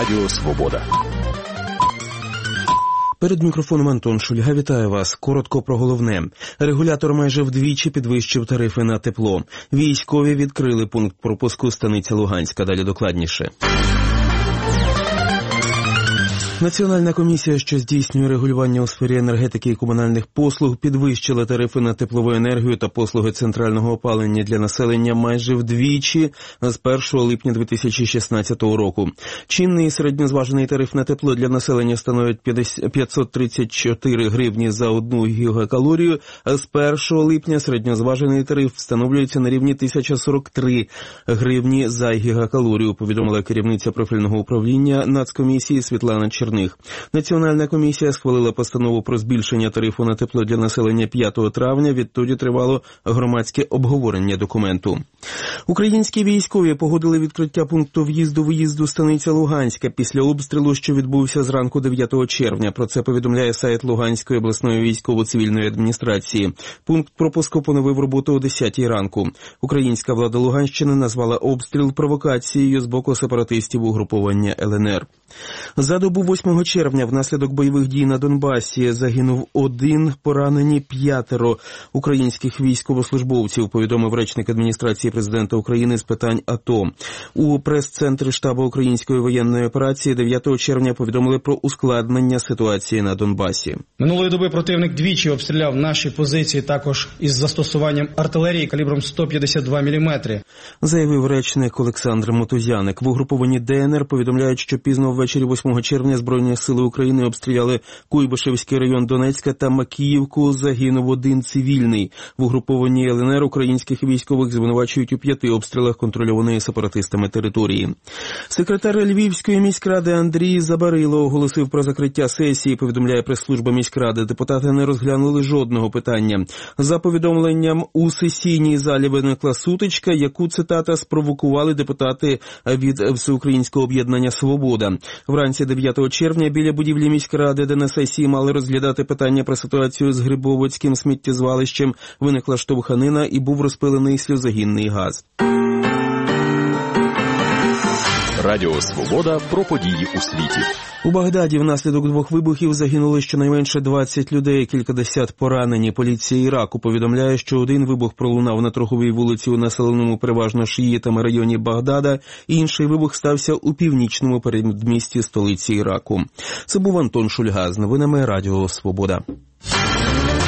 Радіо Свобода. Перед мікрофоном Антон Шульга. Вітаю вас. Коротко про головне. Регулятор майже вдвічі підвищив тарифи на тепло. Військові відкрили пункт пропуску станиця Луганська. Далі докладніше. Національна комісія, що здійснює регулювання у сфері енергетики і комунальних послуг, підвищила тарифи на теплову енергію та послуги центрального опалення для населення майже вдвічі з 1 липня 2016 року. Чинний середньозважений тариф на тепло для населення становить 534 гривні за 1 гігакалорію, а з 1 липня середньозважений тариф встановлюється на рівні 1043 гривні за гігакалорію, повідомила керівниця профільного управління Нацкомісії Світлана Черних. Національна комісія схвалила постанову про збільшення тарифу на тепло для населення 5 травня. Відтоді тривало громадське обговорення документу. Українські військові погодили відкриття пункту в'їзду-виїзду станиця Луганська після обстрілу, що відбувся зранку 9 червня. Про це повідомляє сайт Луганської обласної військово-цивільної адміністрації. Пункт пропуску поновив роботу о 10 ранку. Українська влада Луганщини назвала обстріл провокацією з боку сепаратистів угруповання ЛНР. За добу 8 червня внаслідок бойових дій на Донбасі загинув 1, поранені 5 українських військовослужбовців, повідомив речник адміністрації президента України з питань АТО. У прес-центрі штабу української воєнної операції 9 червня повідомили про ускладнення ситуації на Донбасі. Минулої доби противник двічі обстріляв наші позиції також із застосуванням артилерії калібром 152 мм. Заявив речник Олександр Мотузяник. В угрупованні ДНР повідомляють, що пізно ввечері 8 червня Збройні сили України обстріляли Куйбишевський район Донецька та Макіївку. Загинув 1 цивільний. В угрупованні ЛНР українських військових звинувачують у 5 обстрілах контрольованої сепаратистами території. Секретар Львівської міськради Андрій Забарило оголосив про закриття сесії, повідомляє прес-служба міськради. Депутати не розглянули жодного питання. За повідомленням, у сесійній залі виникла сутичка, яку, цитата, спровокували депутати від Всеукраїнського об'єднання «Свобода». Вранці 9 червня біля будівлі міськради, де на сесії мали розглядати питання про ситуацію з Грибовицьким сміттєзвалищем, виникла штовханина і був розпилений сльозогінний газ. Радіо Свобода про події у світі. У Багдаді внаслідок 2 вибухів загинули щонайменше 20 людей, кількадесят поранені. Поліція Іраку повідомляє, що 1 вибух пролунав на торговій вулиці у населеному переважно шиїтами районі Багдада, інший вибух стався у північному передмісті столиці Іраку. Це був Антон Шульга з новинами Радіо Свобода.